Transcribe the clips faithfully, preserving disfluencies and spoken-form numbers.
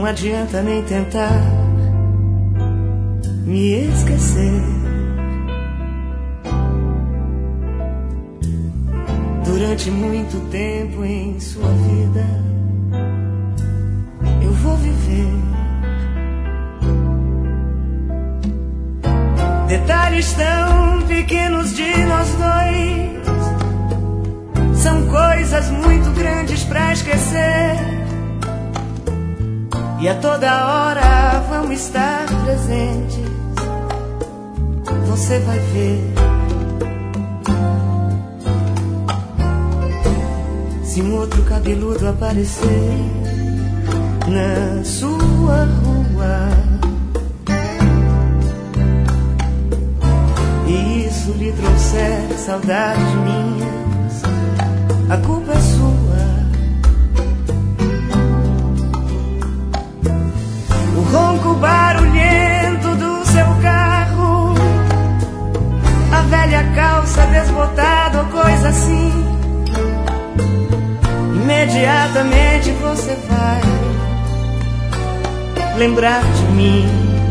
Não adianta nem tentar me esquecer. Durante muito tempo em sua vida eu vou viver. Detalhes tão pequenos de nós dois são coisas muito grandes pra esquecer. E a toda hora vão estar presentes. Você vai ver. Se um outro cabeludo aparecer na sua rua e isso lhe trouxer saudades minhas, a culpa é sua. O ronco barulhento do seu carro, a velha calça desbotada ou coisa assim, imediatamente você vai lembrar de mim.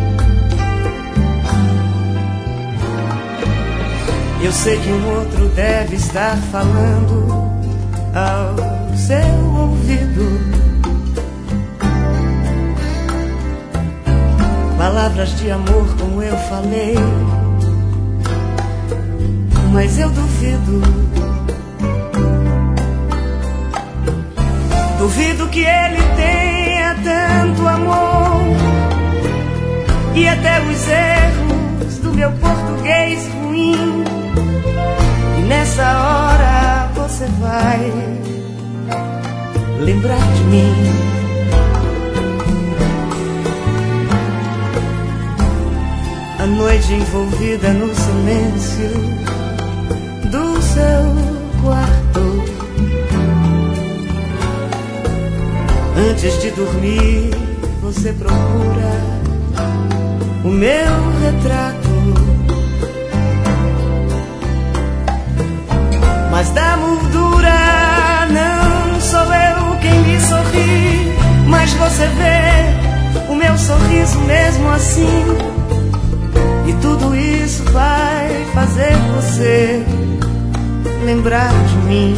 Eu sei que um outro deve estar falando ao seu ouvido palavras de amor como eu falei, mas eu duvido. Duvido que ele tenha tanto amor e até os erros do meu português ruim. E nessa hora você vai lembrar de mim. A noite envolvida no silêncio do seu quarto, antes de dormir você procura o meu retrato. Mas da moldura não sou eu quem lhe sorri, mas você vê o meu sorriso mesmo assim. E tudo isso vai fazer você lembrar de mim.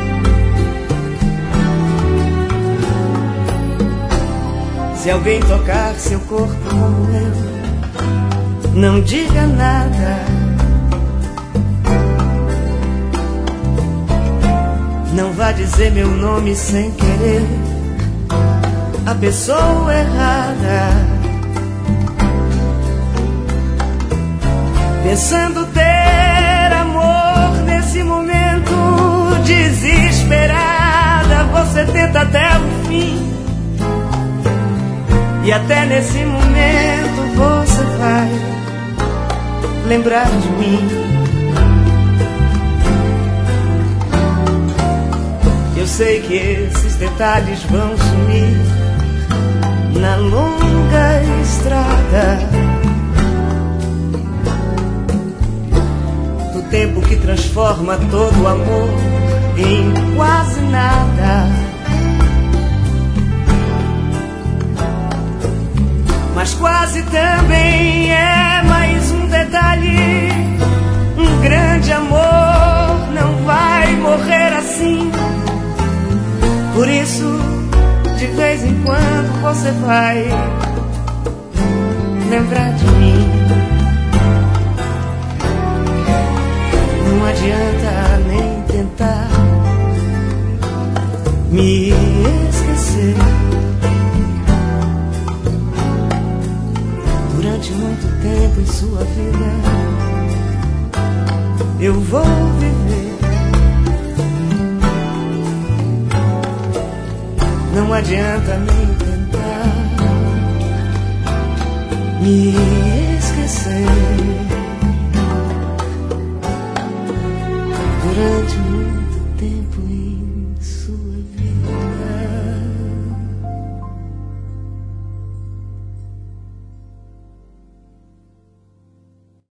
Se alguém tocar seu corpo como eu, não diga nada. Não vá dizer meu nome sem querer a pessoa errada. Pensando ter amor nesse momento, desesperada, você tenta até o fim. E até nesse momento você vai lembrar de mim. Eu sei que esses detalhes vão sumir na longa estrada do tempo que transforma todo amor em quase nada. Mas quase também é mais um detalhe. Um grande amor não vai morrer assim. Por isso, de vez em quando você vai lembrar de mim. Não adianta nem tentar me esquecer. Durante muito tempo em sua vida eu vou viver. Não adianta nem tentar me esquecer.